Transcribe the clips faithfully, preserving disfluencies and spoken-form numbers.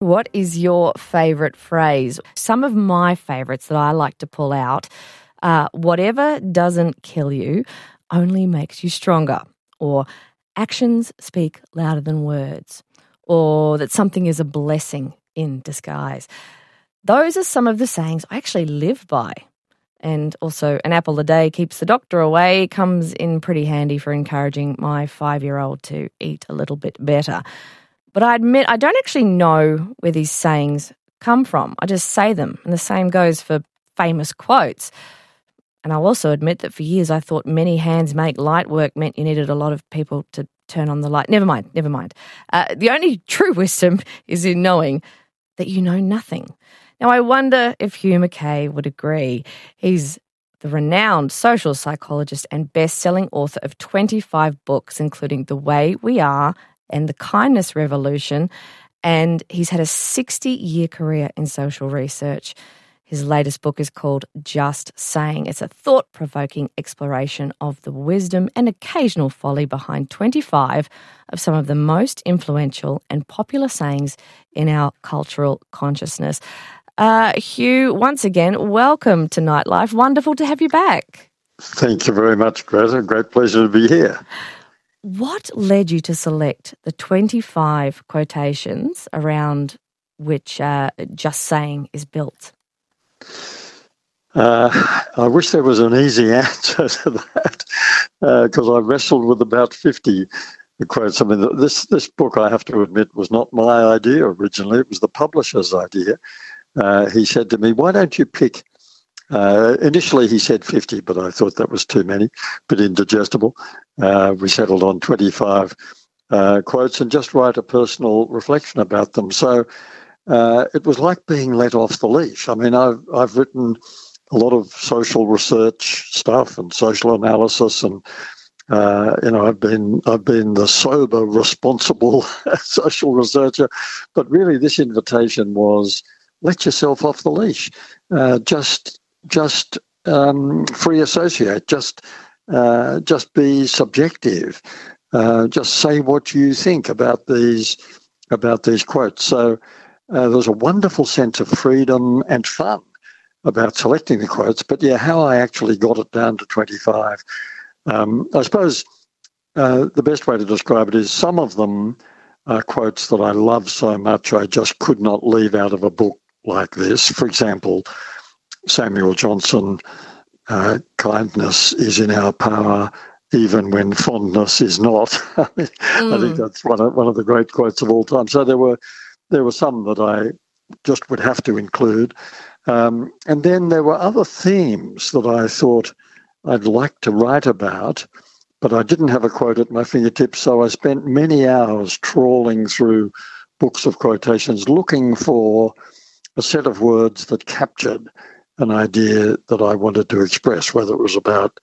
What is your favourite phrase? Some of my favourites that I like to pull out are whatever doesn't kill you only makes you stronger, or actions speak louder than words, or that something is a blessing in disguise. Those are some of the sayings I actually live by. And also, an apple a day keeps the doctor away comes in pretty handy for encouraging my five-year-old to eat a little bit better. But I admit I don't actually know where these sayings come from. I just say them, and the same goes for famous quotes. And I'll also admit that for years I thought many hands make light work meant you needed a lot of people to turn on the light. Never mind, never mind. Uh, the only true wisdom is in knowing that you know nothing. Now, I wonder if Hugh Mackay would agree. He's the renowned social psychologist and best-selling author of twenty-five books, including The Way We Are and The Kindness Revolution, and he's had a sixty-year career in social research. His latest book is called Just Saying. It's a thought-provoking exploration of the wisdom and occasional folly behind twenty-five of some of the most influential and popular sayings in our cultural consciousness. Uh, Hugh, once again, welcome to Nightlife. Wonderful to have you back. Thank you very much, Greta. Great pleasure to be here. What led you to select the twenty-five quotations around which uh, Just Saying is built? Uh, I wish there was an easy answer to that, because uh, I wrestled with about fifty quotes. I mean, this, this book, I have to admit, was not my idea originally. It was the publisher's idea. Uh, he said to me, why don't you pick, uh, initially he said fifty, but I thought that was too many, but indigestible. Uh, we settled on twenty-five uh, quotes and just write a personal reflection about them. So uh, it was like being let off the leash. I mean, I've, I've written a lot of social research stuff and social analysis, and uh, you know, I've been I've been the sober, responsible social researcher, but really this invitation was, let yourself off the leash. Uh, just, just um, free associate. Just, uh, just be subjective. Uh, just say what you think about these, about these quotes. So uh, there's a wonderful sense of freedom and fun about selecting the quotes. But yeah, how I actually got it down to twenty-five. Um, I suppose uh, the best way to describe it is some of them are quotes that I love so much I just could not leave out of a book like this. For example, Samuel Johnson, uh, kindness is in our power even when fondness is not. I, mean, mm. I think that's one of, one of the great quotes of all time. So there were there were some that I just would have to include. Um, and then there were other themes that I thought I'd like to write about, but I didn't have a quote at my fingertips, so I spent many hours trawling through books of quotations looking for a set of words that captured an idea that I wanted to express, whether it was about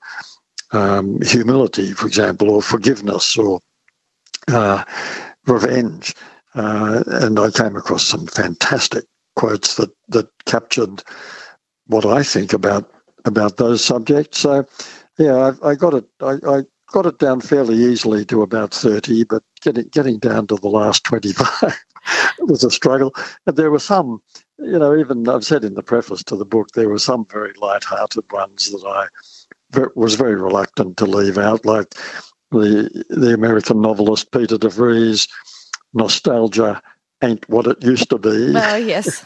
um, humility, for example, or forgiveness, or uh, revenge. Uh, and I came across some fantastic quotes that, that captured what I think about about those subjects. So, yeah, I, I got it. I, I got it down fairly easily to about thirty, but getting getting down to the last twenty-five was a struggle. And there were some, you know, even I've said in the preface to the book, there were some very light-hearted ones that I ver- was very reluctant to leave out, like the the American novelist Peter de Vries, nostalgia ain't what it used to be. Oh, yes.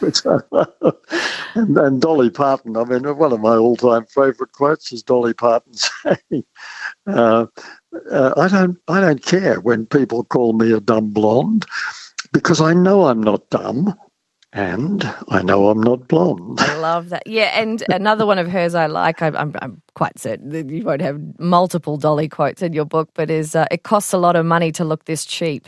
and, and Dolly Parton, I mean, one of my all-time favourite quotes is Dolly Parton saying, uh, uh, I don't I don't care when people call me a dumb blonde, because I know I'm not dumb and I know I'm not blonde. I love that. Yeah, and another one of hers I like, I, I'm, I'm quite certain that you won't have multiple Dolly quotes in your book, but is uh, it costs a lot of money to look this cheap.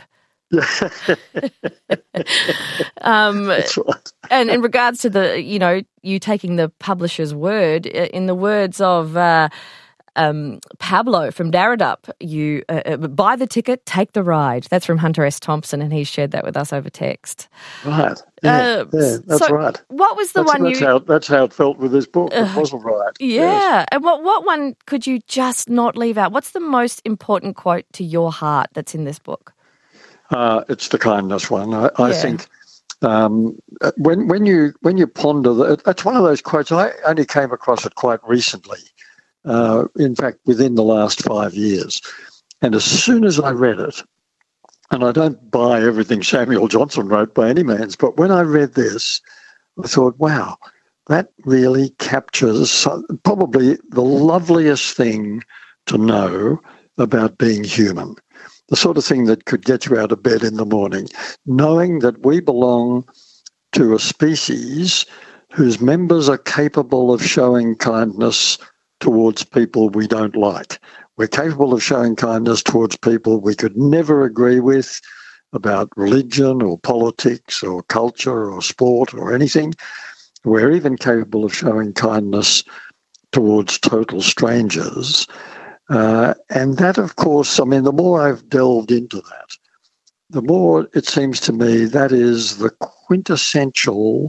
um, That's right. And in regards to the, you know, you taking the publisher's word, in the words of uh, um, Pablo from Darudup, you uh, buy the ticket, take the ride. That's from Hunter S. Thompson, and he shared that with us over text. Right. Yeah, uh, yeah that's so right. What was the that's, one that's you? How, that's how it felt with this book. Uh, it wasn't right. Yeah. Yes. And what what one could you just not leave out? What's the most important quote to your heart that's in this book? Uh, it's the kindness one. I, I yeah. think Um, when when you when you ponder that, that's one of those quotes. I only came across it quite recently. Uh, in fact, within the last five years, and as soon as I read it, and I don't buy everything Samuel Johnson wrote by any means, but when I read this, I thought, wow, that really captures probably the loveliest thing to know about being human. The sort of thing that could get you out of bed in the morning, knowing that we belong to a species whose members are capable of showing kindness towards people we don't like. We're capable of showing kindness towards people we could never agree with about religion or politics or culture or sport or anything. We're even capable of showing kindness towards total strangers. Uh, and that, of course, I mean, the more I've delved into that, the more it seems to me that is the quintessential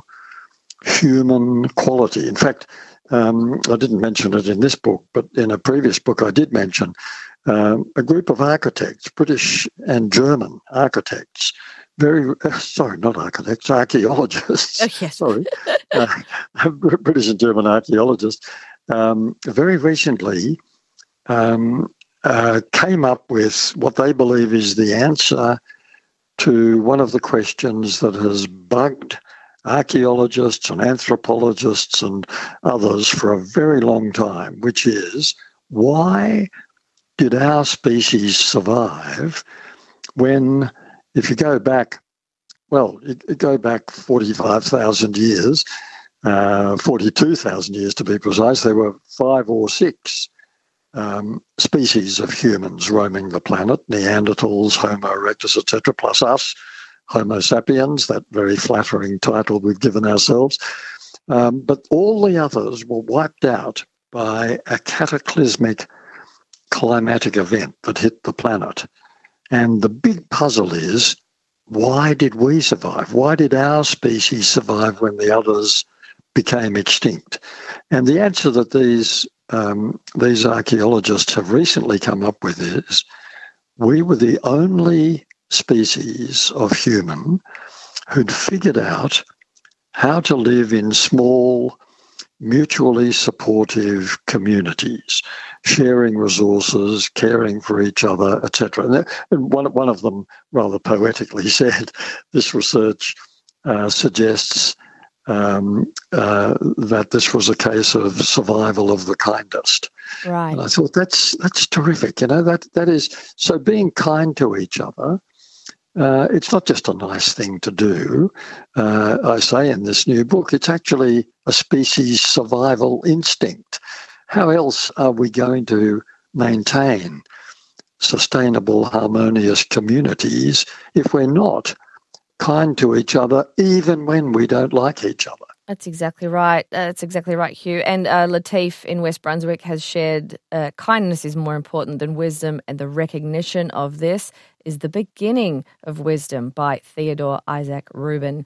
human quality. In fact, um, I didn't mention it in this book, but in a previous book I did mention um, a group of architects, British and German architects, very, uh, sorry, not architects, archaeologists, Oh, yes. sorry, uh, British and German archaeologists, um, very recently um, uh, came up with what they believe is the answer to one of the questions that has bugged archaeologists and anthropologists and others for a very long time, which is, why did our species survive when, if you go back, well, you, you go back forty-five thousand years, uh, forty-two thousand years to be precise, there were five or six um, species of humans roaming the planet, Neanderthals, Homo erectus, et cetera, plus us, Homo sapiens, that very flattering title we've given ourselves. Um, but all the others were wiped out by a cataclysmic climatic event that hit the planet. And the big puzzle is, why did we survive? Why did our species survive when the others became extinct? And the answer that these um, these archaeologists have recently come up with is, we were the only species of human who'd figured out how to live in small, mutually supportive communities, sharing resources, caring for each other, et cetera. And one, one of them rather poetically said, this research uh, suggests um, uh, that this was a case of survival of the kindest. Right. And I thought, that's that's terrific. You know, that that is, so being kind to each other, Uh, it's not just a nice thing to do. Uh, I say in this new book, it's actually a species survival instinct. How else are we going to maintain sustainable, harmonious communities if we're not kind to each other, even when we don't like each other? That's exactly right. Uh, that's exactly right, Hugh. And uh, Latif in West Brunswick has shared, uh, kindness is more important than wisdom, and the recognition of this is the beginning of wisdom, by Theodore Isaac Rubin.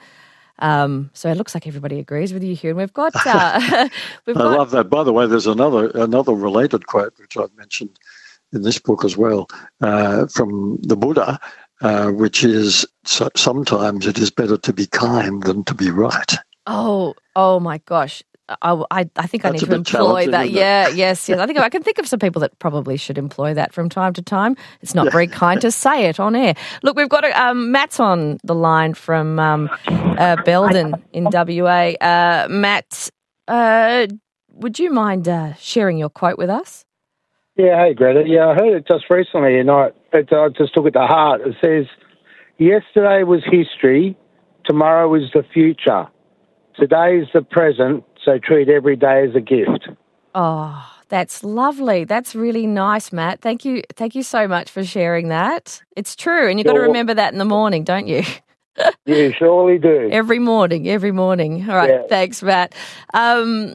Um, so it looks like everybody agrees with you, Hugh. And we've got, uh, we've I got. love that. By the way, there's another another related quote which I've mentioned in this book as well, uh, from the Buddha, uh, which is, so, sometimes it is better to be kind than to be right. Oh, oh my gosh. I, I, I think That's I need a to bit employ challenging, that. isn't it? Yeah, yes, yes. I think I can think of some people that probably should employ that from time to time. It's not very kind to say it on air. Look, we've got a, um, Matt's on the line from um, uh, Belden in W A. Uh, Matt, uh, would you mind uh, sharing your quote with us? Yeah, hey, Greta. Yeah, I heard it just recently, and I, it, I just took it to heart. It says, yesterday was history, tomorrow is the future. Today is the present, so treat every day as a gift. Oh, that's lovely. That's really nice, Matt. Thank you. Thank you so much for sharing that. It's true, and you've got to remember that in the morning, don't you? You surely do. Every morning, every morning. All right, Yeah. Thanks, Matt. Um,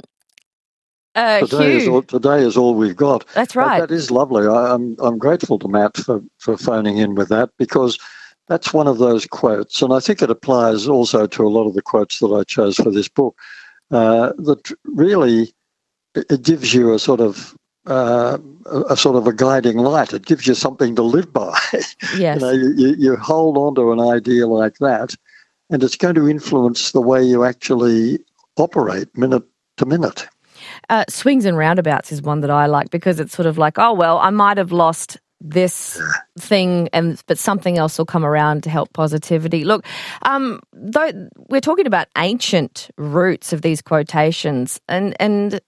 uh, Today Hugh, is all, today is all we've got. That's But right. that is lovely. I, I'm I'm grateful to Matt for, for phoning in with that, because that's one of those quotes, and I think it applies also to a lot of the quotes that I chose for this book, uh, that really it gives you a sort of uh, a, a sort of a guiding light. It gives you something to live by. Yes. You know, you, you hold on to an idea like that, and it's going to influence the way you actually operate minute to minute. Uh, swings and roundabouts is one that I like because it's sort of like, oh, well, I might have lost this thing, and but something else will come around to help positivity. Look, um, though we're talking about ancient roots of these quotations, and and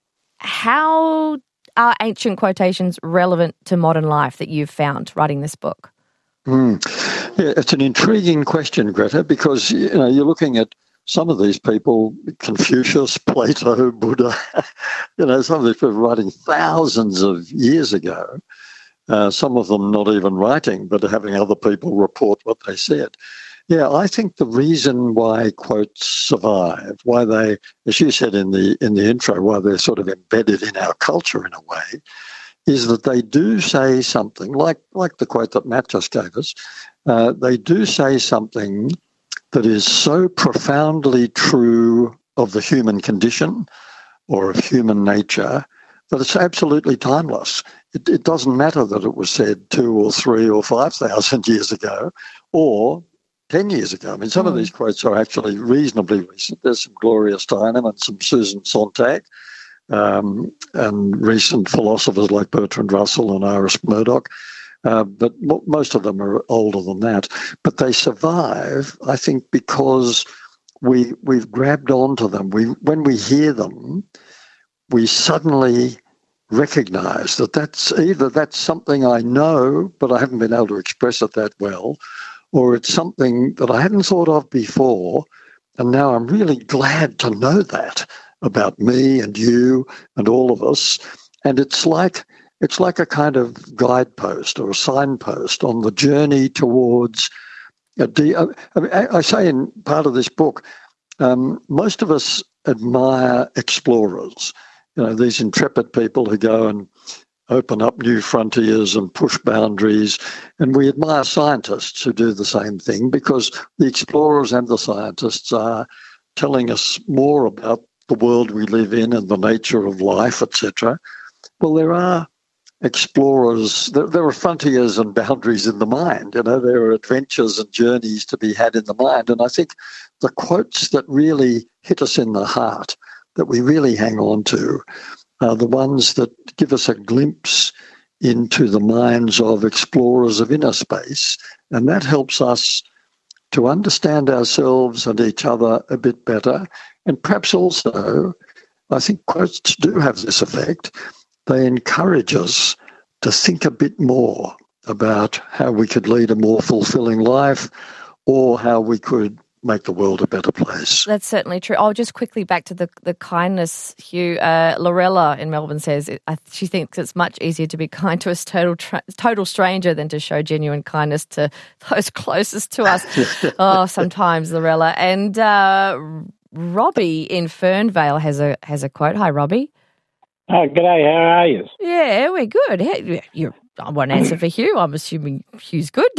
how are ancient quotations relevant to modern life that you've found writing this book? Mm. Yeah, it's an intriguing question, Greta, because you know you're looking at some of these people, Confucius, Plato, Buddha. you know, some of these people writing thousands of years ago. Uh, some of them not even writing, but having other people report what they said. Yeah, I think the reason why quotes survive, why they, as you said in the in the intro, why they're sort of embedded in our culture in a way, is that they do say something, like like the quote that Matt just gave us, uh, they do say something that is so profoundly true of the human condition or of human nature that it's absolutely timeless. It, it doesn't matter that it was said two or three or five thousand years ago or ten years ago. I mean, some mm. of these quotes are actually reasonably recent. There's some Gloria Steinem and some Susan Sontag, um, and recent philosophers like Bertrand Russell and Iris Murdoch. Uh, but m- most of them are older than that. But they survive, I think, because we we've grabbed onto them. We when we hear them, we suddenly recognize that that's either that's something I know, but I haven't been able to express it that well, or it's something that I hadn't thought of before, and now I'm really glad to know that about me and you and all of us. And it's like it's like a kind of guidepost or a signpost on the journey towards a de- I, mean, I say in part of this book, um, most of us admire explorers. You know, these intrepid people who go and open up new frontiers and push boundaries. And we admire scientists who do the same thing because the explorers and the scientists are telling us more about the world we live in and the nature of life, et cetera. Well, there are explorers, there, there are frontiers and boundaries in the mind. You know, there are adventures and journeys to be had in the mind. And I think the quotes that really hit us in the heart, that we really hang on to, are the ones that give us a glimpse into the minds of explorers of inner space. And that helps us to understand ourselves and each other a bit better. And perhaps also, I think quotes do have this effect. They encourage us to think a bit more about how we could lead a more fulfilling life or how we could make the world a better place. That's certainly true. Oh, just quickly back to the, the kindness, Hugh. Uh, Lorella in Melbourne says it, uh, she thinks it's much easier to be kind to a total tra- total stranger than to show genuine kindness to those closest to us. oh, sometimes, Lorella. And uh, Robbie in Fernvale has a has a quote. Hi, Robbie. Oh, g'day. How are you? Yeah, we're good. Hey, you're, I won't answer for Hugh. I'm assuming Hugh's good.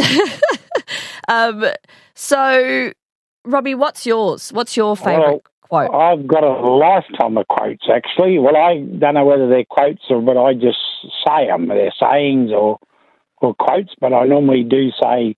um, so... Robbie, what's yours? What's your favourite well, quote? I've got a lifetime of quotes, actually. Well, I don't know whether they're quotes or but I just say them. They're sayings or, or quotes, but I normally do say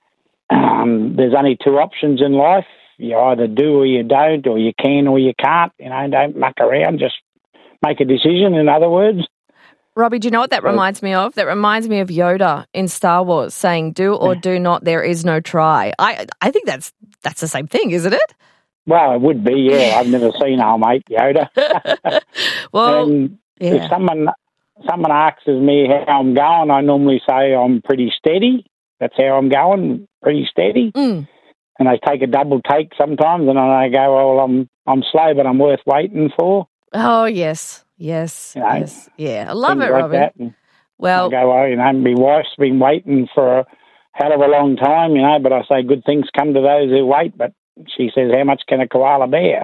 um, there's only two options in life. You either do or you don't, or you can or you can't. You know, don't muck around. Just make a decision, in other words. Robbie, do you know what that reminds me of? That reminds me of Yoda in Star Wars saying, do or do not, there is no try. I I think that's that's the same thing, isn't it? Well, it would be, yeah. I've never seen our mate Yoda. well, and yeah. if someone someone asks me how I'm going, I normally say I'm pretty steady. That's how I'm going, pretty steady. Mm. And they take a double take sometimes, and then I go, well, I'm I'm slow, but I'm worth waiting for. Oh, yes. Yes, you know, yes, yeah, I love it, like Robbie. That. And well, I go, well, you know, my wife's been waiting for a hell of a long time, you know, but I say good things come to those who wait, but she says, how much can a koala bear?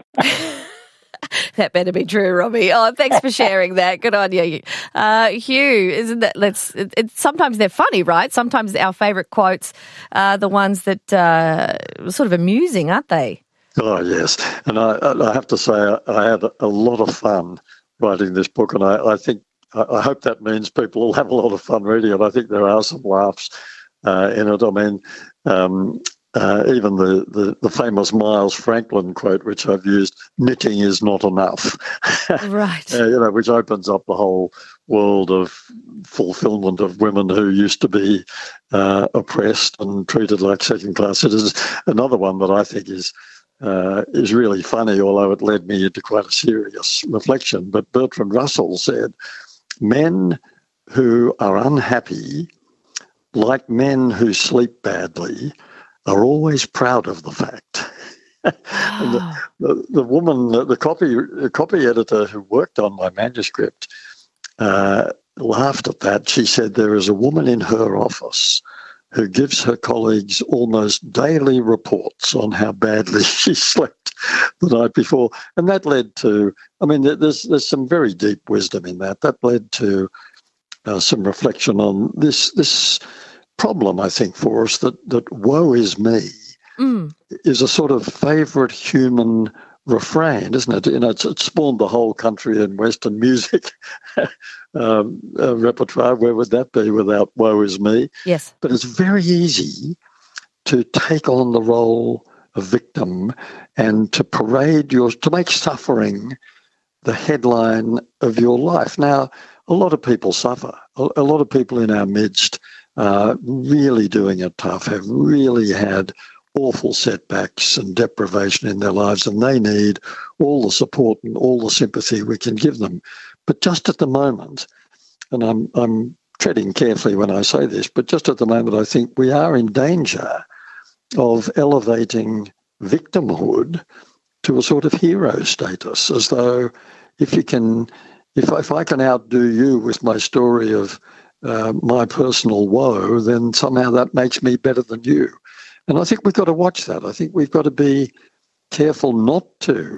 That better be true, Robbie. Oh, thanks for sharing that. Good on you. Uh, Hugh, isn't that, let's, it, it, sometimes they're funny, right? Sometimes our favourite quotes are the ones that uh, are sort of amusing, aren't they? Oh, yes. And I, I have to say, I, I had a lot of fun writing this book, and I, I think I hope that means people will have a lot of fun reading it. I think there are some laughs uh, in it. I mean, um, uh, even the, the, the famous Miles Franklin quote, which I've used, knitting is not enough. Right. uh, you know, which opens up the whole world of fulfillment of women who used to be uh, oppressed and treated like second-class citizens. Another one that I think is uh, is really funny, although it led me into quite a serious reflection. But Bertrand Russell said, men who are unhappy, like men who sleep badly, are always proud of the fact. And the, the, the woman, the copy, the copy editor who worked on my manuscript, uh, laughed at that. She said, there is a woman in her office who gives her colleagues almost daily reports on how badly she slept the night before. And that led to, I mean, there's there's some very deep wisdom in that. That led to uh, some reflection on this this problem, I think, for us, that, that woe is me mm. is a sort of favourite human refrain, isn't it? You know, it's, it spawned the whole country in Western music um, uh, repertoire. Where would that be without woe is me? Yes. But it's very easy to take on the role of victim and to parade your, to make suffering the headline of your life. Now, a lot of people suffer. A, a lot of people in our midst are really doing it tough, have really had awful setbacks and deprivation in their lives, and they need all the support and all the sympathy we can give them. But just at the moment, and I'm I'm treading carefully when I say this, but just at the moment I think we are in danger of elevating victimhood to a sort of hero status, as though if you can, if, if I can outdo you with my story of uh, my personal woe, then somehow that makes me better than you. And I think we've got to watch that. I think we've got to be careful not to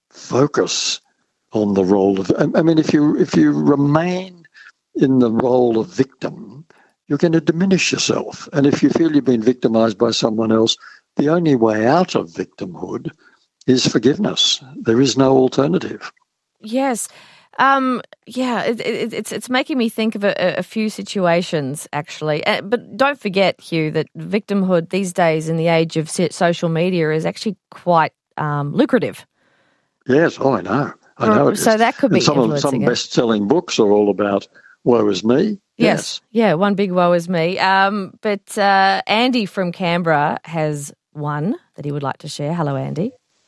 focus on the role of, I mean, if you if you remain in the role of victim, you're going to diminish yourself. And if you feel you've been victimized by someone else, the only way out of victimhood is forgiveness. There is no alternative. Yes. Um, yeah, it, it, it's it's making me think of a, a few situations, actually. Uh, but don't forget, Hugh, that victimhood these days in the age of social media is actually quite um, lucrative. Yes, oh, I know. I know it So is. that could be and some influencing of, some it. best-selling books are all about woe is me. Yes. yes. Yeah, one big woe is me. Um, but uh, Andy from Canberra has one that he would like to share. Hello, Andy.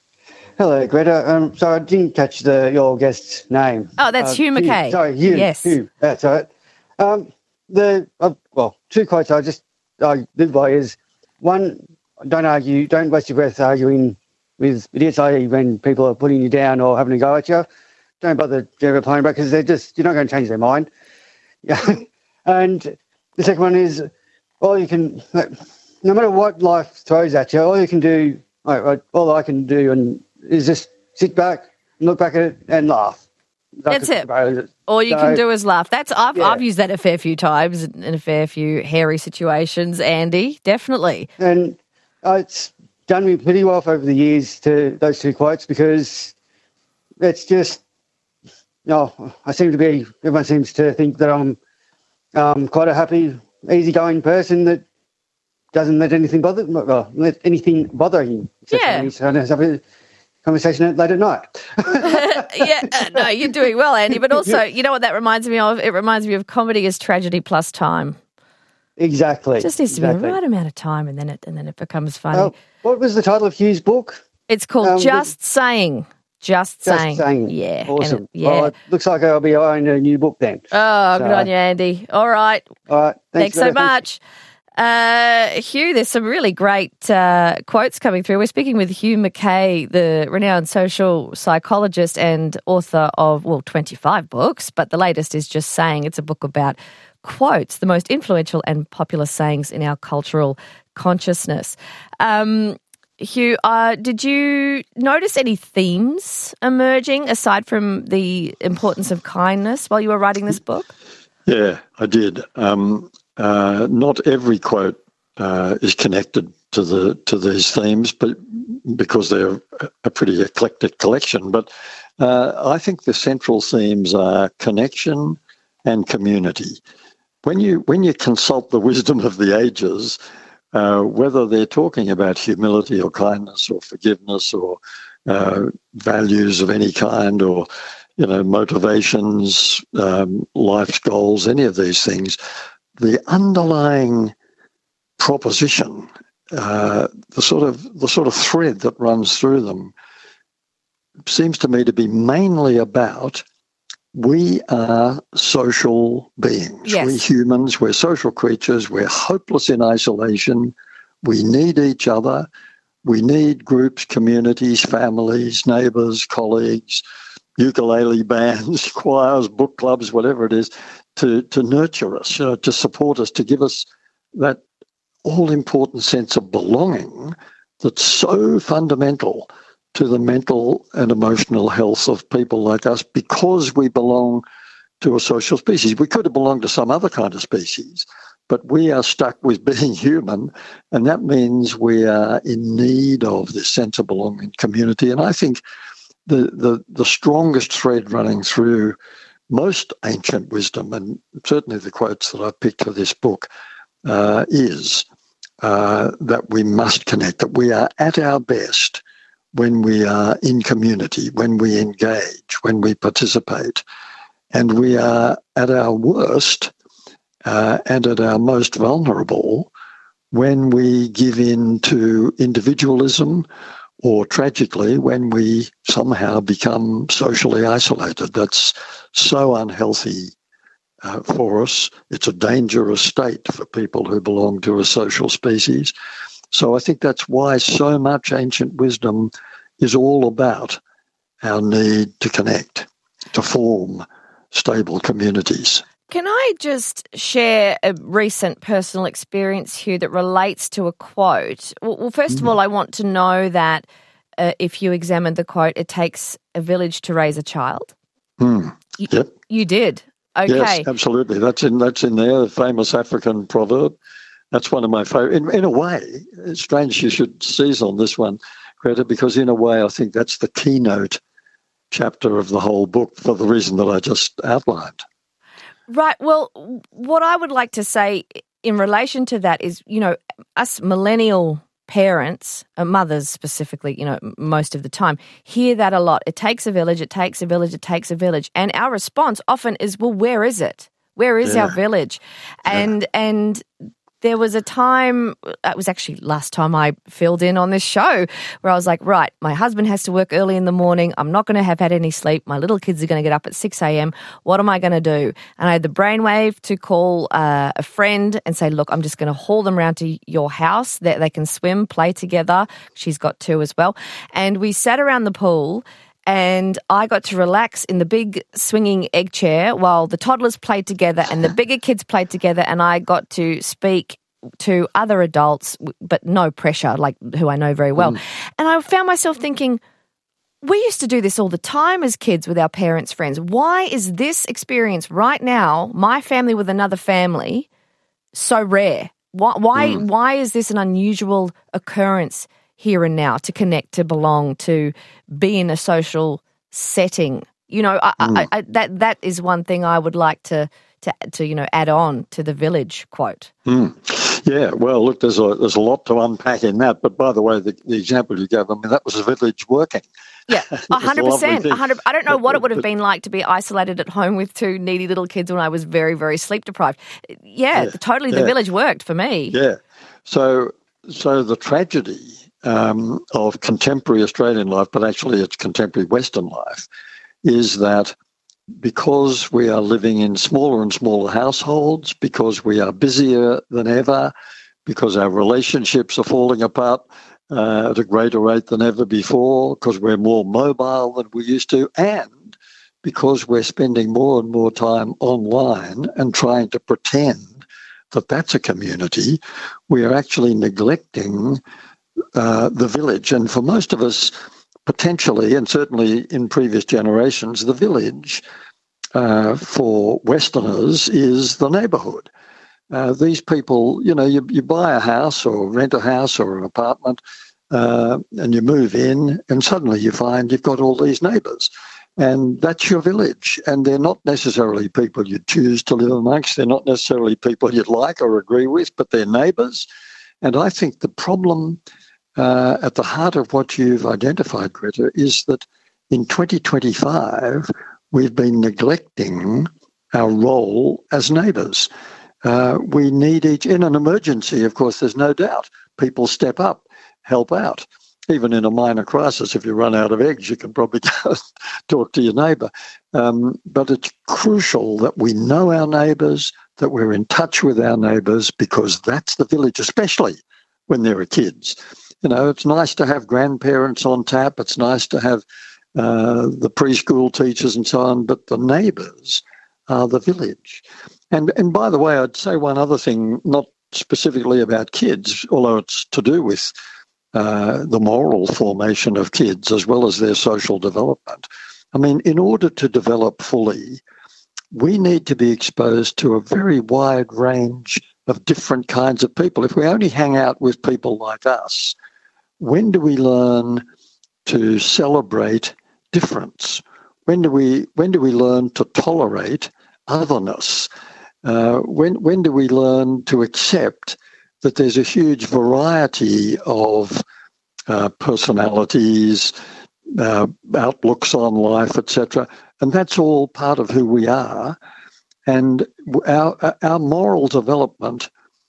Hello, Greta. Um, sorry, I didn't catch the your guest's name. Oh, that's uh, Hugh McKay. Hugh. Sorry, Hugh. Yes. Hugh. That's right. Um, the uh, well, two quotes I just I live by is one: don't argue, don't waste your breath arguing with idiots, that is, when people are putting you down or having a go at you. Don't bother replying back because they're just you're not going to change their mind. Yeah. And the second one is, all you can, no matter what life throws at you, all you can do, all I can do, and is just sit back, look back at it, and laugh. That's, That's it. it. All you so, can do is laugh. That's I've yeah. I've used that a fair few times in a fair few hairy situations, Andy. Definitely. And uh, it's done me pretty well over the years to those two quotes because it's just, you know, I seem to be. Everyone seems to think that I'm um, quite a happy, easygoing person that doesn't let anything bother. Well, let anything bother him. Yeah. When he's trying to have a conversation late at night. yeah, uh, no, you're doing well, Andy. But also, you know what that reminds me of? It reminds me of comedy is tragedy plus time. Exactly. It just needs to exactly. be the right amount of time, and then it and then it becomes funny. Uh, what was the title of Hugh's book? It's called um, Just the, Saying. Just, Just saying. saying. Yeah. Awesome. It, yeah. Well, it looks like I'll be eyeing a new book then. Oh, so, good on you, Andy. All right. All right. Thanks, thanks so much. Uh, Hugh, there's some really great uh, quotes coming through. We're speaking with Hugh McKay, the renowned social psychologist and author of, well, twenty-five books, but the latest is Just Saying. It's a book about quotes, the most influential and popular sayings in our cultural consciousness. Um, Hugh, uh, did you notice any themes emerging aside from the importance of kindness while you were writing this book? Yeah, I did. Um, uh, not every quote uh, is connected to the to these themes, but because they're a pretty eclectic collection. But uh, I think the central themes are connection and community. When you when you consult the wisdom of the ages, uh, whether they're talking about humility or kindness or forgiveness or uh, values of any kind or, you know, motivations, um, life's goals, any of these things, the underlying proposition, uh, the sort of the sort of thread that runs through them seems to me to be mainly about we are social beings. Yes. We humans, we're social creatures. We're hopeless in isolation. We need each other. We need groups, communities, families, neighbours, colleagues, ukulele bands, choirs, book clubs, whatever it is, to, to nurture us, you know, to support us, to give us that all-important sense of belonging that's so fundamental to the mental and emotional health of people like us because we belong to a social species. We could have belonged to some other kind of species, but we are stuck with being human, and that means we are in need of this sense of belonging community. And I think the, the, the strongest thread running through most ancient wisdom, and certainly the quotes that I've picked for this book, uh, is uh, that we must connect, that we are at our best when we are in community, when we engage, when we participate. And we are at our worst uh, and at our most vulnerable when we give in to individualism or, tragically, when we somehow become socially isolated. That's so unhealthy uh, for us. It's a dangerous state for people who belong to a social species. So I think that's why so much ancient wisdom is all about our need to connect, to form stable communities. Can I just share a recent personal experience here that relates to a quote? Well, first of all, I want to know that uh, if you examine the quote, it takes a village to raise a child. Mm. You, Yep. You did? Okay. Yes, absolutely. That's in that's in there, the famous African proverb. That's one of my favourite. In, in a way, it's strange you should seize on this one, Greta, because in a way I think that's the keynote chapter of the whole book for the reason that I just outlined. Right. Well, what I would like to say in relation to that is, you know, us millennial parents, uh, mothers specifically, you know, most of the time, hear that a lot. It takes a village, it takes a village, it takes a village. And our response often is, well, where is it? Where is Yeah. our village? And Yeah. and there was a time, it was actually last time I filled in on this show, where I was like, right, my husband has to work early in the morning. I'm not going to have had any sleep. My little kids are going to get up at six a.m. What am I going to do? And I had the brainwave to call uh, a friend and say, look, I'm just going to haul them around to your house. That they can swim, play together. She's got two as well. And we sat around the pool, and I got to relax in the big swinging egg chair while the toddlers played together and the bigger kids played together, and I got to speak to other adults, but no pressure, like who I know very well. Mm. And I found myself thinking, we used to do this all the time as kids with our parents' friends. Why is this experience right now, my family with another family, so rare? Why, why, mm. why is this an unusual occurrence here and now, to connect, to belong, to be in a social setting? You know, I, mm. I, I, that that is one thing I would like to to, to you know add on to the village quote. Mm. Yeah, well, look, there's a there's a lot to unpack in that. But by the way, the, the example you gave, I mean, that was a village working. Yeah, a hundred percent, a hundred. I don't know what it would have been like to be isolated at home with two needy little kids when I was very, very sleep deprived. Yeah, yeah totally. The yeah. village worked for me. Yeah. So, so the tragedy um, of contemporary Australian life, but actually it's contemporary Western life, is that because we are living in smaller and smaller households, because we are busier than ever, because our relationships are falling apart uh, at a greater rate than ever before, because we're more mobile than we used to, and because we're spending more and more time online and trying to pretend that that's a community, we are actually neglecting uh, the village. And for most of us, potentially, and certainly in previous generations, the village uh, for Westerners is the neighbourhood. Uh, these people, you know, you, you buy a house or rent a house or an apartment uh, and you move in, and suddenly you find you've got all these neighbours. And that's your village. And they're not necessarily people you'd choose to live amongst. They're not necessarily people you'd like or agree with, but they're neighbours. And I think the problem uh, at the heart of what you've identified, Greta, is that in twenty twenty-five, we've been neglecting our role as neighbours. Uh, we need each, in an emergency, of course, there's no doubt, people step up, help out. Even in a minor crisis, if you run out of eggs, you can probably go and talk to your neighbour. Um, but it's crucial that we know our neighbours, that we're in touch with our neighbours, because that's the village, especially when there are kids. You know, it's nice to have grandparents on tap. It's nice to have uh, the preschool teachers and so on, but the neighbours are the village. And and by the way, I'd say one other thing, not specifically about kids, although it's to do with uh, the moral formation of kids as well as their social development. I mean, in order to develop fully, we need to be exposed to a very wide range of different kinds of people. If we only hang out with people like us, when do we learn to celebrate difference? When do we when do we learn to tolerate otherness? Uh, when when do we learn to accept that there's a huge variety of uh, personalities, uh, outlooks on life, et cetera, and that's all part of who we are. And our our moral development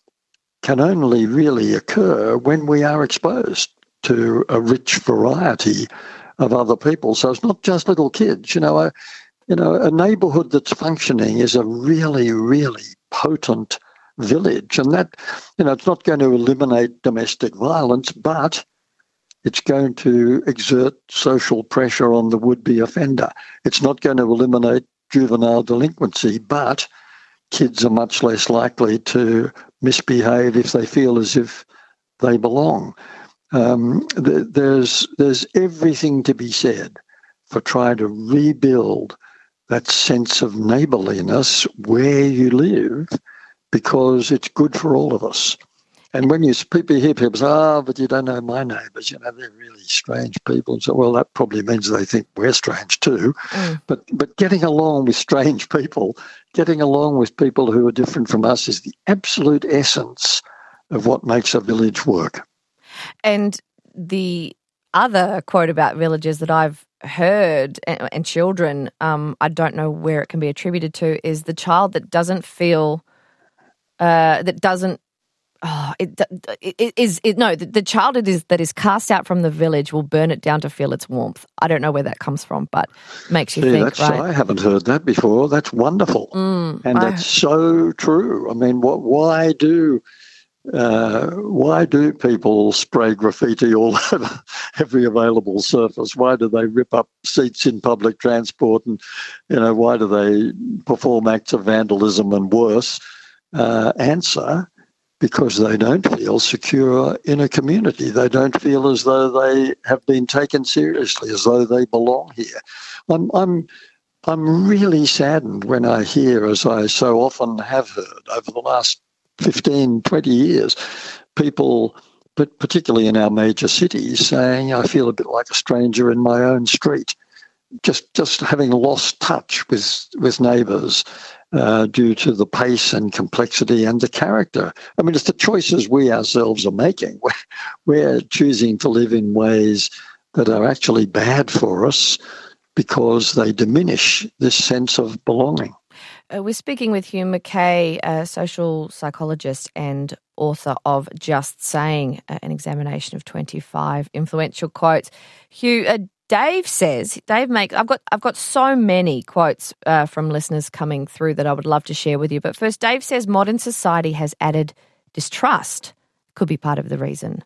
can only really occur when we are exposed to a rich variety of other people. So it's not just little kids. You know, a, you know, a neighbourhood that's functioning is a really, really potent village. And that, you know, it's not going to eliminate domestic violence, but it's going to exert social pressure on the would-be offender. It's not going to eliminate juvenile delinquency, but kids are much less likely to misbehave if they feel as if they belong. Um, th- there's there's everything to be said for trying to rebuild that sense of neighbourliness where you live, because it's good for all of us. And when you people hear people say, "Oh, but you don't know my neighbours, you know, they're really strange people," and so, well, that probably means they think we're strange too. Mm. But but getting along with strange people, getting along with people who are different from us, is the absolute essence of what makes a village work. And the other quote about villages that I've heard and, and children, um, I don't know where it can be attributed to, is the child that doesn't feel, uh, that doesn't, oh, it, it is, it, no, the, the child that is, that is cast out from the village will burn it down to feel its warmth. I don't know where that comes from, but makes you See, think, that's, right? I haven't heard that before. That's wonderful. Mm, and I, that's so true. I mean, what, why do... Uh, why do people spray graffiti all over every available surface? Why do they rip up seats in public transport? And, you know, why do they perform acts of vandalism and worse? Uh, answer, because they don't feel secure in a community. They don't feel as though they have been taken seriously, as though they belong here. I'm, I'm, I'm really saddened when I hear, as I so often have heard over the last fifteen, twenty years, people, but particularly in our major cities, saying, I feel a bit like a stranger in my own street, just just having lost touch with, with neighbours uh, due to the pace and complexity and the character. I mean, it's the choices we ourselves are making. We're, we're choosing to live in ways that are actually bad for us because they diminish this sense of belonging. Uh, we're speaking with Hugh Mackay, a social psychologist and author of Just Saying, uh, an examination of twenty-five influential quotes. Hugh, uh, Dave says, Dave make I've got I've got so many quotes uh, from listeners coming through that I would love to share with you. But first, Dave says modern society has added distrust. Could be part of the reason.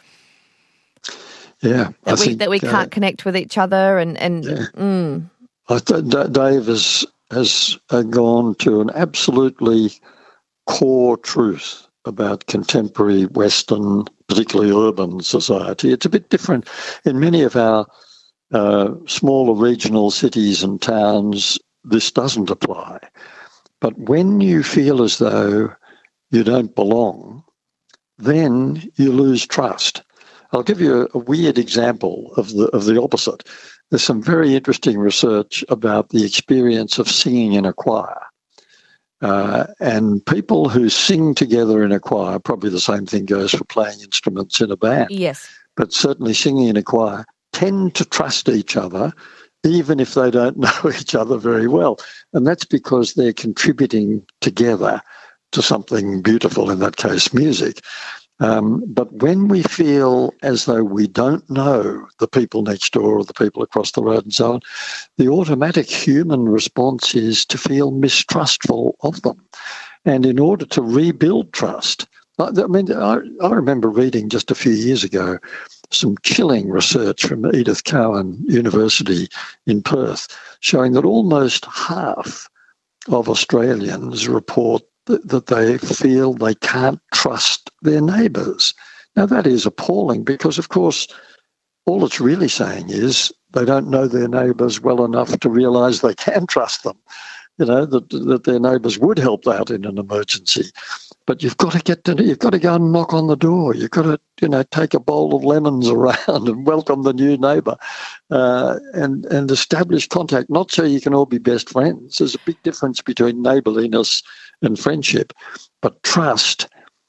Yeah, that I we think, that we can't uh, connect with each other, and and yeah. mm. I th- D- Dave is. has uh, gone to an absolutely core truth about contemporary Western, particularly urban society. It's a bit different in many of our uh, smaller regional cities and towns. This doesn't apply. But when you feel as though you don't belong, then you lose trust. I'll give you a, a weird example of the of the opposite. There's some very interesting research about the experience of singing in a choir. Uh, and people who sing together in a choir, probably the same thing goes for playing instruments in a band. Yes. But certainly singing in a choir, tend to trust each other, even if they don't know each other very well. And that's because they're contributing together to something beautiful, in that case, music. Um, but when we feel as though we don't know the people next door or the people across the road and so on, the automatic human response is to feel mistrustful of them. And in order to rebuild trust, I mean, I, I remember reading just a few years ago some chilling research from Edith Cowan University in Perth showing that almost half of Australians report that, that they feel they can't trust their neighbours. Now, that is appalling because, of course, all it's really saying is they don't know their neighbours well enough to realise they can trust them, you know, that, that their neighbours would help out in an emergency. But you've got to get to, you've got to go and knock on the door. You've got to, you know, take a bowl of lemons around and welcome the new neighbour, uh, and and establish contact. Not so you can all be best friends. There's a big difference between neighbourliness and friendship, but trust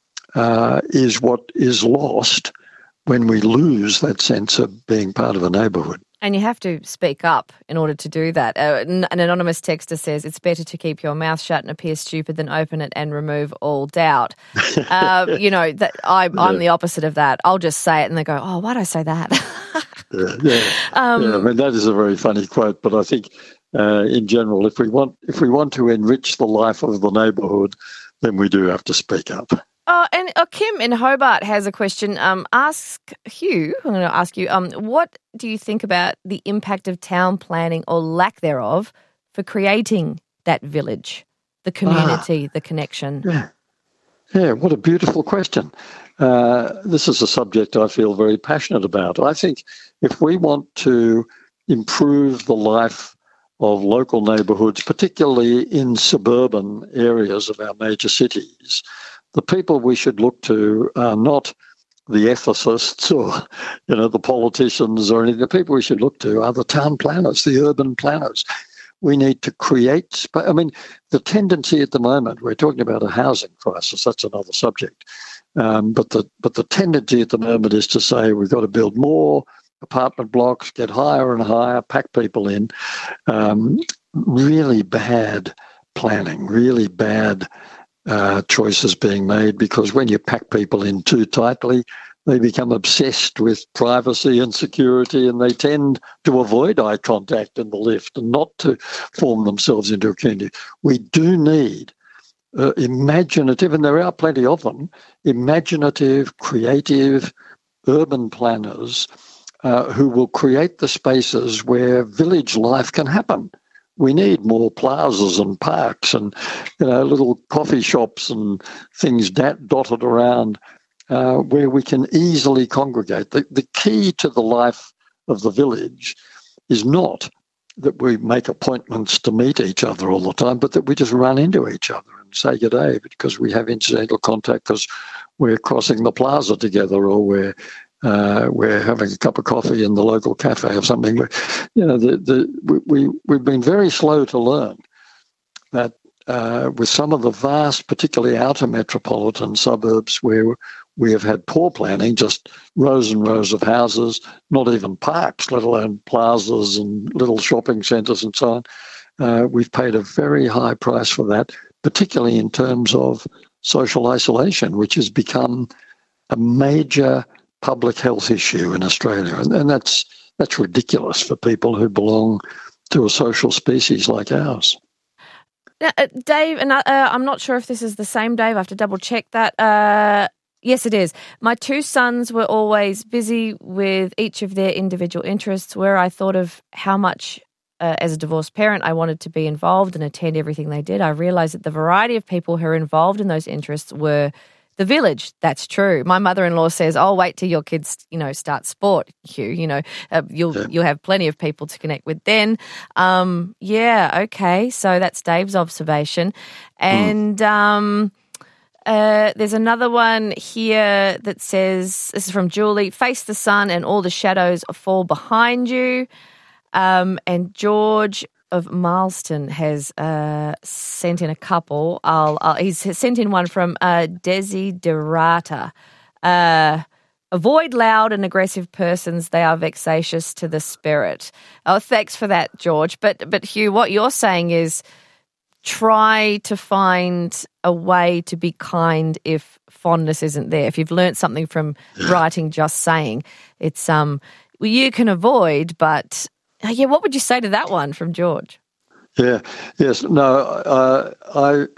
uh, is what is lost when we lose that sense of being part of a neighbourhood. And you have to speak up in order to do that. Uh, an anonymous texter says it's better to keep your mouth shut and appear stupid than open it and remove all doubt. uh, you know, that I, I'm yeah. the opposite of that. I'll just say it and they go, oh, why'd I say that? yeah, yeah. Um, yeah, I mean, that is a very funny quote, but I think uh, in general, if we want if we want to enrich the life of the neighbourhood, then we do have to speak up. Oh, and uh, Kim in Hobart has a question. Um, ask Hugh, I'm going to ask you, um, what do you think about the impact of town planning or lack thereof for creating that village, the community, ah, the connection? Yeah, yeah. What a beautiful question. Uh, this is a subject I feel very passionate about. I think if we want to improve the life of local neighbourhoods, particularly in suburban areas of our major cities, the people we should look to are not the ethicists or, you know, the politicians or anything. The people we should look to are the town planners, the urban planners. We need to create, I mean, the tendency at the moment, we're talking about a housing crisis, that's another subject. Um, but the but the tendency at the moment is to say we've got to build more apartment blocks, get higher and higher, pack people in. Um, really bad planning, really bad Uh, choices being made, because when you pack people in too tightly, they become obsessed with privacy and security, and they tend to avoid eye contact in the lift and not to form themselves into a community. We do need uh, imaginative, and there are plenty of them, imaginative, creative urban planners uh, who will create the spaces where village life can happen. We need more plazas and parks and, you know, little coffee shops and things dat- dotted around uh, where we can easily congregate. The, the key to the life of the village is not that we make appointments to meet each other all the time, but that we just run into each other and say good day because we have incidental contact because we're crossing the plaza together or we're Uh, we're having a cup of coffee in the local cafe or something. You know, the, the, we, we've been very slow to learn that uh, with some of the vast, particularly outer metropolitan suburbs where we have had poor planning, just rows and rows of houses, not even parks, let alone plazas and little shopping centres and so on, uh, we've paid a very high price for that, particularly in terms of social isolation, which has become a major public health issue in Australia, and, and that's that's ridiculous for people who belong to a social species like ours. Now, uh, Dave, and uh, I'm not sure if this is the same Dave. I have to double check that. Uh, yes, it is. My two sons were always busy with each of their individual interests. Where I thought of how much, uh, as a divorced parent, I wanted to be involved and attend everything they did, I realised that the variety of people who are involved in those interests were the village. That's true. My mother-in-law says, "Oh, wait till your kids, you know, start sport, Hugh. You know, uh, you'll yeah. you'll have plenty of people to connect with then." Um, yeah, okay. So that's Dave's observation, and mm. um, uh, there's another one here that says, "This is from Julie. Face the sun, and all the shadows fall behind you." Um, and George of Mileston has uh, sent in a couple. I'll, I'll, he's sent in one from uh, Desiderata. Uh, Avoid loud and aggressive persons. They are vexatious to the spirit. Oh, thanks for that, George. But, but Hugh, what you're saying is try to find a way to be kind if fondness isn't there. If you've learnt something from writing Just Saying, it's um well, you can avoid, but uh, yeah, what would you say to that one from George? Yeah, yes, no, uh, I,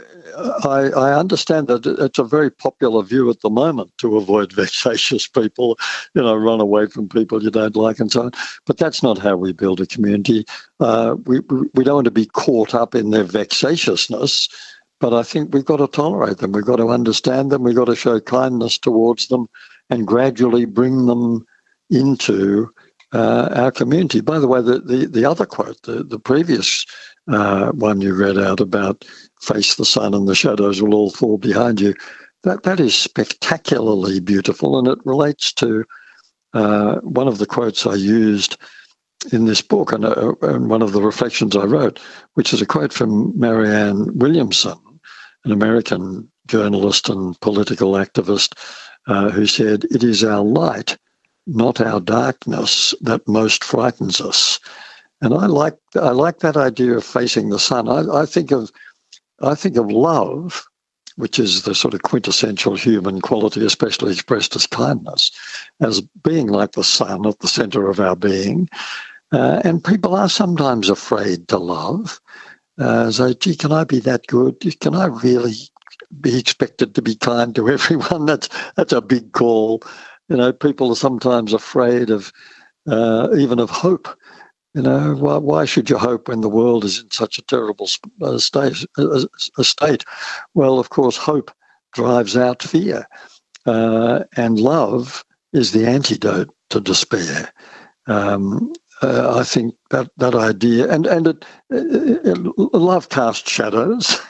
I, I understand that it's a very popular view at the moment to avoid vexatious people, you know, run away from people you don't like and so on. But that's not how we build a community. Uh, we, we don't want to be caught up in their vexatiousness, but I think we've got to tolerate them. We've got to understand them. We've got to show kindness towards them and gradually bring them into uh, our community. By the way, the, the, the other quote, the, the previous Uh, one you read out about face the sun and the shadows will all fall behind you. That that is spectacularly beautiful, and it relates to uh, one of the quotes I used in this book and, uh, and one of the reflections I wrote, which is a quote from Marianne Williamson, an American journalist and political activist, uh, who said, "It is our light, not our darkness, that most frightens us." And I like I like that idea of facing the sun. I, I think of I think of love, which is the sort of quintessential human quality, especially expressed as kindness, as being like the sun at the centre of our being. Uh, and people are sometimes afraid to love. Uh, so, gee, can I be that good? Can I really be expected to be kind to everyone? That's that's a big call. You know, people are sometimes afraid of uh, even of hope. You know, why, why should you hope when the world is in such a terrible uh, state, uh, a state? Well, of course, hope drives out fear, uh, and love is the antidote to despair. Um, uh, I think that that idea, and and it, it, it, love casts shadows,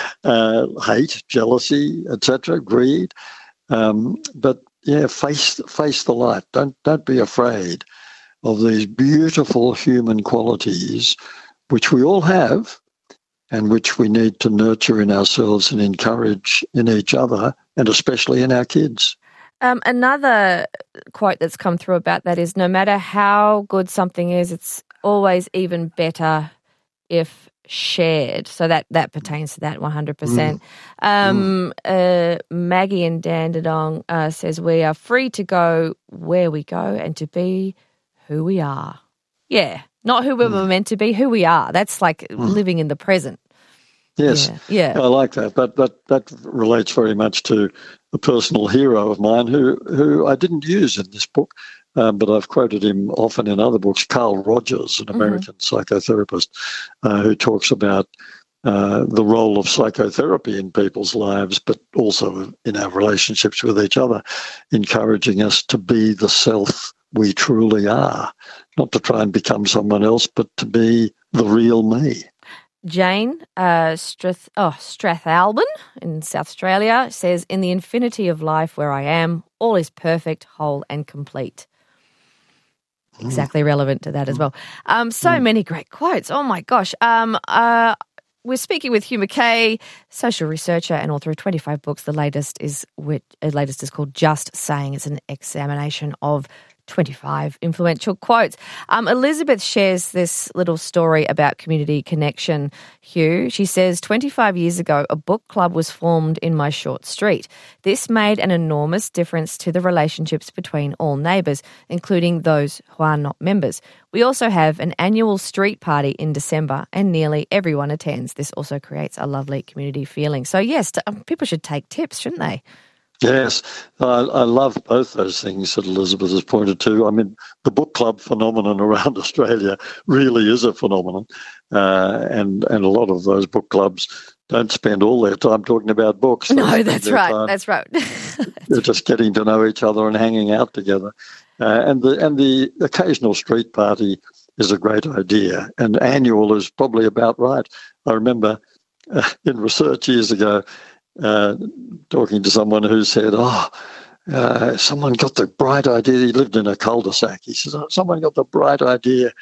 uh, hate, jealousy, et cetera, greed. Um, but yeah, face face the light. Don't don't be afraid of these beautiful human qualities which we all have and which we need to nurture in ourselves and encourage in each other and especially in our kids. Um, another quote that's come through about that is, no matter how good something is, it's always even better if shared. So that, that pertains to that one hundred percent. Mm. Um, mm. Uh, Maggie in Dandenong uh, says, we are free to go where we go and to be who we are. Yeah, not who we were mm. meant to be, who we are. That's like mm. living in the present. Yes, yeah, yeah. I like that. That that that relates very much to a personal hero of mine who who I didn't use in this book, um, but I've quoted him often in other books. Carl Rogers, an American mm-hmm. psychotherapist, uh, who talks about uh, the role of psychotherapy in people's lives, but also in our relationships with each other, encouraging us to be the self we truly are, not to try and become someone else, but to be the real me. Jane uh, Strath, oh, Strathalbyn in South Australia says, in the infinity of life where I am, all is perfect, whole and complete. Mm. Exactly relevant to that as well. Um, so mm. many great quotes. Oh, my gosh. Um, uh, we're speaking with Hugh Mackay, social researcher and author of twenty-five books. The latest is, which, uh, latest is called Just Saying. It's an examination of twenty-five influential quotes. Um, Elizabeth shares this little story about community connection, Hugh. She says, twenty-five years ago, a book club was formed in my short street. This made an enormous difference to the relationships between all neighbours, including those who are not members. We also have an annual street party in December and nearly everyone attends. This also creates a lovely community feeling. So yes, people should take tips, shouldn't they? Yes, I, I love both those things that Elizabeth has pointed to. I mean, the book club phenomenon around Australia really is a phenomenon, uh, and and a lot of those book clubs don't spend all their time talking about books. No, that's right. That's right. They're just getting to know each other and hanging out together. Uh, and the and the occasional street party is a great idea, and annual is probably about right. I remember uh, in research years ago, Uh, talking to someone who said, oh, uh, someone got the bright idea. He lived in a cul-de-sac. He says, oh, someone got the bright idea.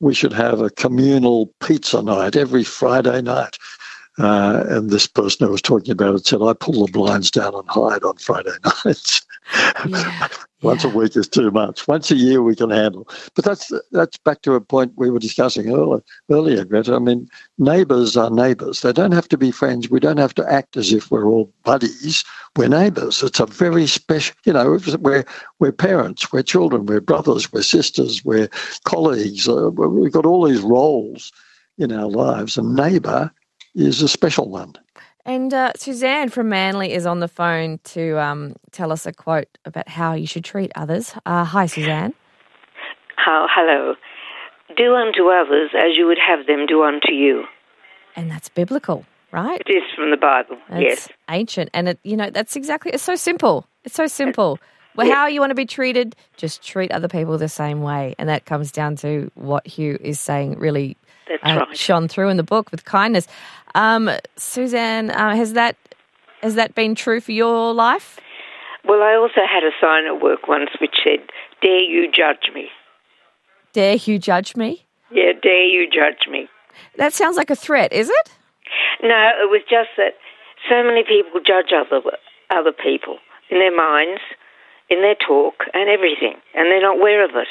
we should have a communal pizza night every Friday night. Uh, and this person who was talking about it said, I pull the blinds down and hide on Friday nights. Yeah, Once yeah. a week is too much. Once a year we can handle. But that's that's back to a point we were discussing earlier, earlier, Greta. I mean, neighbours are neighbours. They don't have to be friends. We don't have to act as if we're all buddies. We're neighbours. It's a very special, you know, we're, we're parents, we're children, we're brothers, we're sisters, we're colleagues. Uh, we've got all these roles in our lives, and neighbour is a special one. And uh, Suzanne from Manly is on the phone to um, tell us a quote about how you should treat others. Uh, hi, Suzanne. How, hello. Do unto others as you would have them do unto you. And that's biblical, right? It is from the Bible, It's yes. ancient. And, it, you know, that's exactly, it's so simple. It's so simple. Well, Yeah. how you want to be treated, just treat other people the same way. And that comes down to what Hugh is saying really That's uh, right. shone through in the book with kindness. Um, Suzanne, uh, has that has that been true for your life? Well, I also had a sign at work once which said, dare you judge me. Dare you judge me? Yeah, dare you judge me. That sounds like a threat, is it? No, it was just that so many people judge other other people in their minds, in their talk and everything, and they're not aware of it.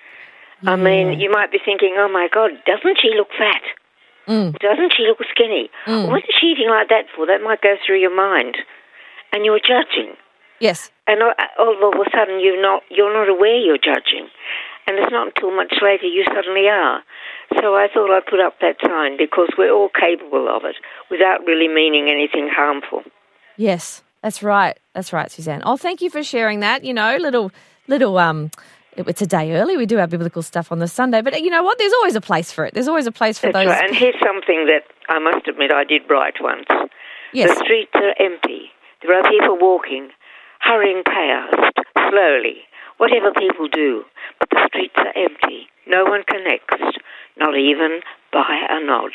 I mean, you might be thinking, oh, my God, doesn't she look fat? Mm. Doesn't she look skinny? Mm. What is she eating like that for? That might go through your mind. And you're judging. Yes. And all, all of a sudden, you're not, you're not aware you're judging. And it's not until much later you suddenly are. So I thought I'd put up that sign because we're all capable of it without really meaning anything harmful. Yes, that's right. That's right, Suzanne. Oh, thank you for sharing that. You know, little, little, um, it- it's a day early. We do our biblical stuff on the Sunday. But you know what? There's always a place for it. There's always a place for That's those. right. And here's something that I must admit I did write once. Yes. The streets are empty. There are people walking, hurrying past, slowly, whatever people do. But the streets are empty. No one connects, not even by a nod.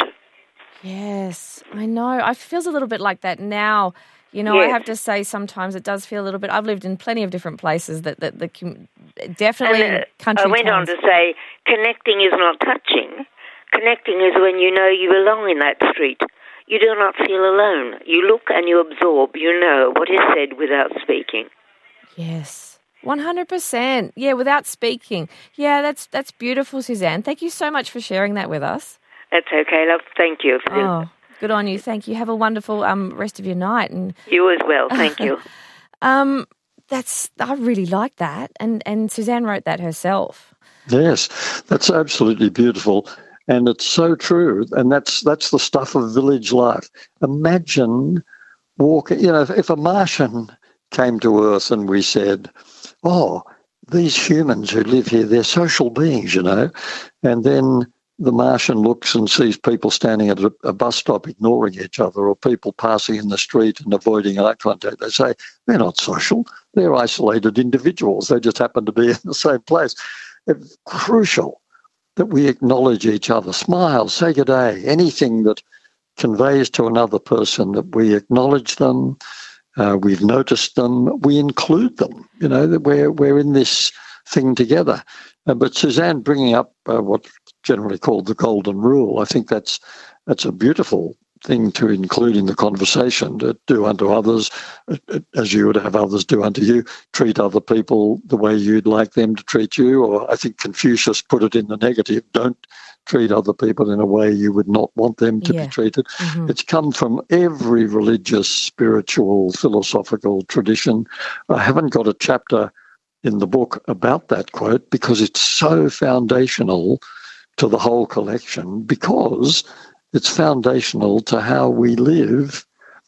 Yes, I know. It feels a little bit like that now. You know, I Yes. have to say sometimes it does feel a little bit. I've lived in plenty of different places that, that the com- definitely And, uh, country I went towns. on to say, connecting is not touching. Connecting is when you know you belong in that street. You do not feel alone. You look and you absorb. You know what is said without speaking. Yes, one hundred percent. Yeah, without speaking. Yeah, that's that's beautiful, Suzanne. Thank you so much for sharing that with us. That's okay, love. Thank you. For Oh, good on you. Thank you. Have a wonderful um rest of your night. And You as well. Thank you. um, that's I really like that. And and Suzanne wrote that herself. Yes, that's absolutely beautiful. And it's so true. And that's that's the stuff of village life. Imagine walking, you know, if, if a Martian came to Earth and we said, oh, these humans who live here, they're social beings, you know. And then the Martian looks and sees people standing at a, a bus stop ignoring each other, or people passing in the street and avoiding eye contact. They say, they're not social. They're isolated individuals. They just happen to be in the same place. It's crucial that we acknowledge each other. Smile, say good day, anything that conveys to another person that we acknowledge them, uh, we've noticed them, we include them, you know, that we're, we're in this thing together. Uh, but Suzanne bringing up uh, what's generally called the golden rule, I think that's that's a beautiful thing to include in the conversation, to do unto others as you would have others do unto you, treat other people the way you'd like them to treat you, or I think Confucius put it in the negative, don't treat other people in a way you would not want them to Yeah. be treated. Mhm. It's come from every religious, spiritual, philosophical tradition. I haven't got a chapter in the book about that quote because it's so foundational to the whole collection, because it's foundational to how we live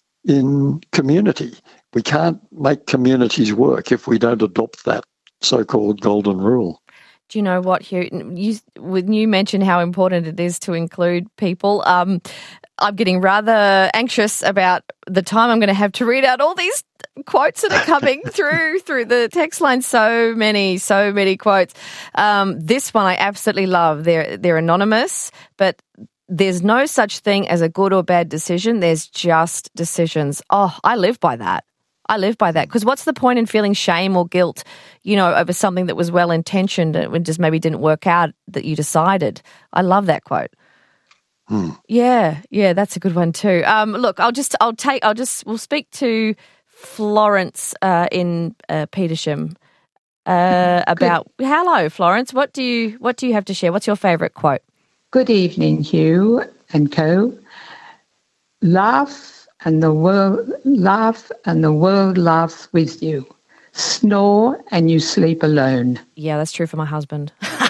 in community. We can't make communities work if we don't adopt that so-called golden rule. Do you know what, Hugh? You, when you mention how important it is to include people, um, I'm getting rather anxious about the time I'm going to have to read out all these quotes that are coming through through the text line. So many, so many quotes. Um, this one I absolutely love. They're they're anonymous, but there's no such thing as a good or bad decision. There's just decisions. Oh, I live by that. I live by that, because what's the point in feeling shame or guilt, you know, over something that was well-intentioned and just maybe didn't work out that you decided? I love that quote. Hmm. Yeah, yeah, that's a good one too. Um, look, I'll just, I'll take, I'll just, we'll speak to Florence uh, in uh, Petersham uh, about. Good. Hello, Florence. What do you, what do you have to share? What's your favourite quote? Good evening, Hugh and co. Laugh. And the world laugh, and the world laughs with you. Snore, and you sleep alone. Yeah, that's true for my husband.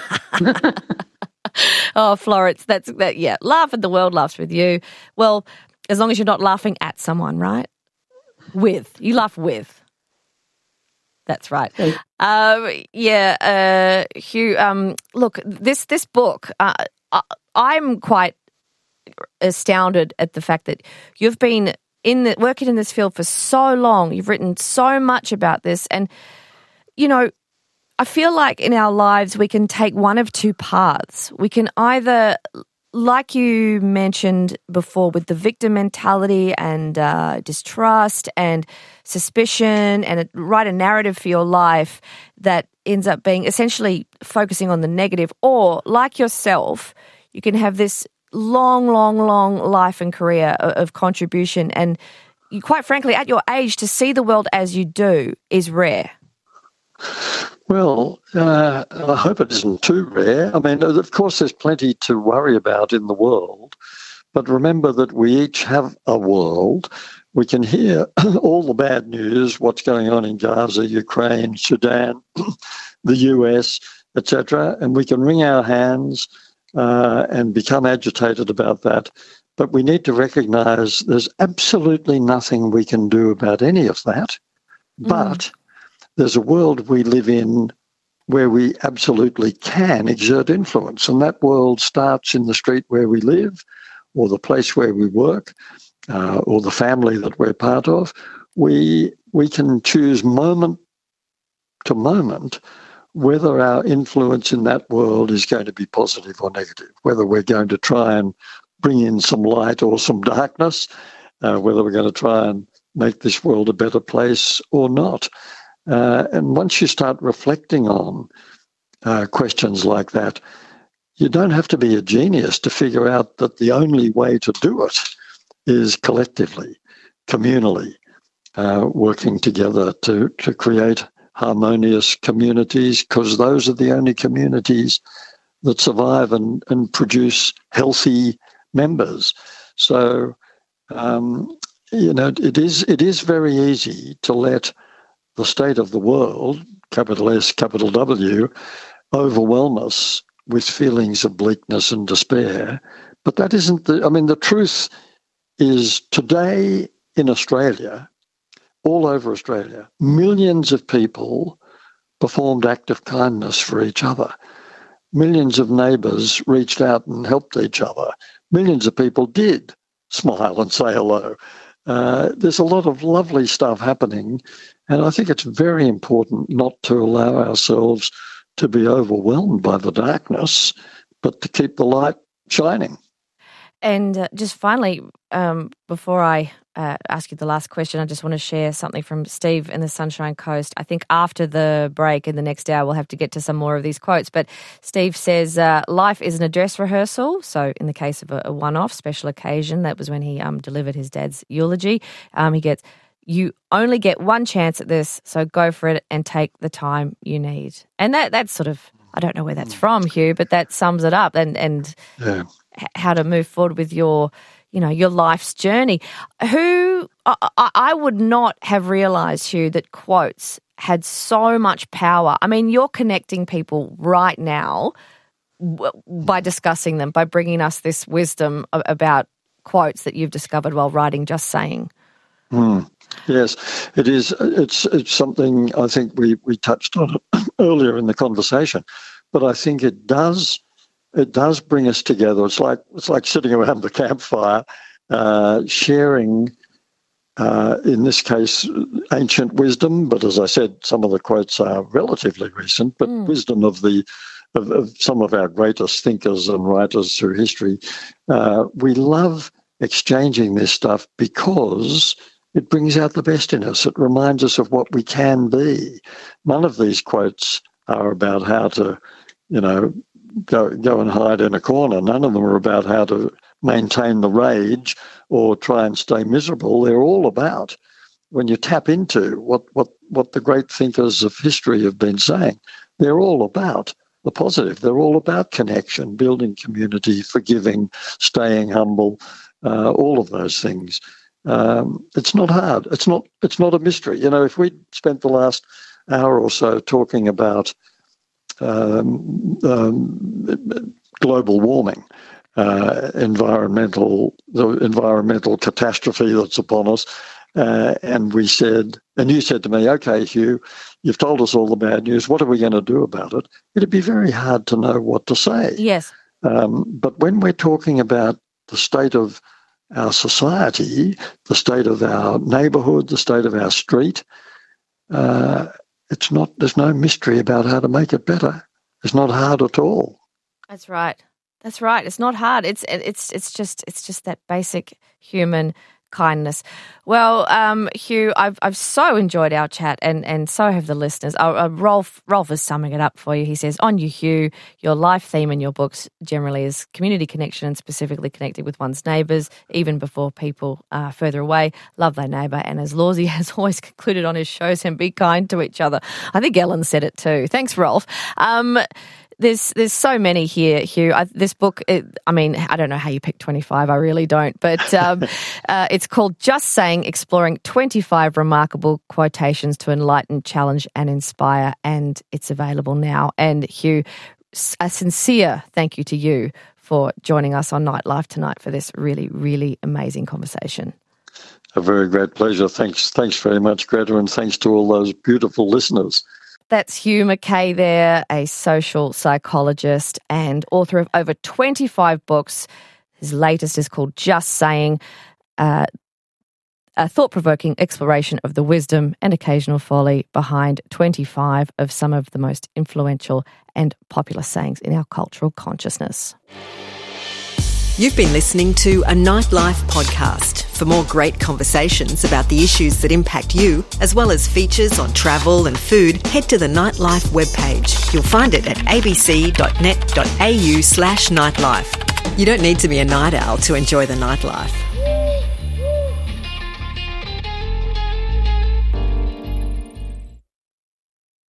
Oh, Florence, that's that. Yeah, laugh, and the world laughs with you. Well, as long as you're not laughing at someone, right? With you laugh with. That's right. Okay. Um, yeah, uh, Hugh. Um, look, this this book, uh, I, I'm quite astounded at the fact that you've been in the, working in this field for so long. You've written so much about this. And, you know, I feel like in our lives we can take one of two paths. We can either, like you mentioned before, with the victim mentality and uh, distrust and suspicion, and write a narrative for your life that ends up being essentially focusing on the negative. Or, like yourself, you can have this long, long, long life and career of, of contribution. And you, quite frankly, at your age, to see the world as you do is rare. Well, uh, I hope it isn't too rare. I mean, of course, there's plenty to worry about in the world. But remember that we each have a world. We can hear all the bad news, what's going on in Gaza, Ukraine, Sudan, the U S, et cetera, and we can wring our hands Uh, and become agitated about that. But we need to recognise there's absolutely nothing we can do about any of that. Mm. But there's a world we live in where we absolutely can exert influence. And that world starts in the street where we live, or the place where we work, uh, or the family that we're part of. We, we can choose moment to moment whether our influence in that world is going to be positive or negative, whether we're going to try and bring in some light or some darkness, uh, whether we're going to try and make this world a better place or not. Uh, and once you start reflecting on uh, questions like that, you don't have to be a genius to figure out that the only way to do it is collectively, communally, uh, working together to, to create harmonious communities, because those are the only communities that survive and, and produce healthy members. So, um, you know, it is it is very easy to let the state of the world, capital S, capital W, overwhelm us with feelings of bleakness and despair. But that isn't the, I mean, the truth is today in Australia, all over Australia, millions of people performed acts of kindness for each other. Millions of neighbours reached out and helped each other. Millions of people did smile and say hello. Uh, there's a lot of lovely stuff happening, and I think it's very important not to allow ourselves to be overwhelmed by the darkness, but to keep the light shining. And uh, just finally, um, before I uh, ask you the last question, I just want to share something from Steve in the Sunshine Coast. I think after the break in the next hour, we'll have to get to some more of these quotes. But Steve says, uh, life is an dress rehearsal. So in the case of a, a one-off special occasion, that was when he um, delivered his dad's eulogy. Um, he gets, you only get one chance at this, so go for it and take the time you need. And that that's sort of, I don't know where that's from, Hugh, but that sums it up. And, and yeah. how to move forward with your, you know, your life's journey. Who I, I would not have realised, Hugh, that quotes had so much power. I mean, you're connecting people right now by discussing them, by bringing us this wisdom about quotes that you've discovered while writing Just Saying. Mm. Yes, it is. It's it's something I think we, we touched on earlier in the conversation, but I think it does. It does bring us together. It's like it's like sitting around the campfire, uh, sharing, uh, in this case, ancient wisdom. But as I said, some of the quotes are relatively recent, but mm. wisdom of the of, of some of our greatest thinkers and writers through history. Uh, we love exchanging this stuff because it brings out the best in us. It reminds us of what we can be. None of these quotes are about how to, you know, go go and hide in a corner. None of them are about how to maintain the rage or try and stay miserable. They're all about, when you tap into what, what, what the great thinkers of history have been saying, they're all about the positive. They're all about connection, building community, forgiving, staying humble, uh, all of those things. Um, it's not hard. It's not, it's not a mystery. You know, if we spent the last hour or so talking about um, um, global warming, uh, environmental, the environmental catastrophe that's upon us, uh, and we said, and you said to me, okay, Hugh, you've told us all the bad news. What are we going to do about it? It'd be very hard to know what to say. Yes. Um, but when we're talking about the state of our society, the state of our neighbourhood, the state of our street, uh, it's not. There's no mystery about how to make it better. It's not hard at all. That's right. That's right. It's not hard. It's it's it's just it's just that basic human kindness. Well, um, Hugh, I've I've so enjoyed our chat, and, and so have the listeners. Uh, uh, Rolf Rolf is summing it up for you. He says, "On you, Hugh. Your life theme in your books generally is community connection, and specifically connected with one's neighbours, even before people are further away. Love thy neighbour, and as Lawsy has always concluded on his shows, and be kind to each other." I think Ellen said it too. Thanks, Rolf. Um, There's there's so many here, Hugh. I, this book, it, I mean, I don't know how you picked twenty-five. I really don't. But um, uh, it's called Just Saying, Exploring twenty-five Remarkable Quotations to Enlighten, Challenge and Inspire. And it's available now. And Hugh, a sincere thank you to you for joining us on Nightlife tonight for this really, really amazing conversation. A very great pleasure. Thanks, thanks very much, Greta, and thanks to all those beautiful listeners. That's Hugh Mackay there, a social psychologist and author of over twenty-five books. His latest is called Just Saying, uh, a thought-provoking exploration of the wisdom and occasional folly behind twenty-five of some of the most influential and popular sayings in our cultural consciousness. You've been listening to a Nightlife podcast. For more great conversations about the issues that impact you, as well as features on travel and food, head to the Nightlife webpage. You'll find it at abc.net.au slash nightlife. You don't need to be a night owl to enjoy the nightlife.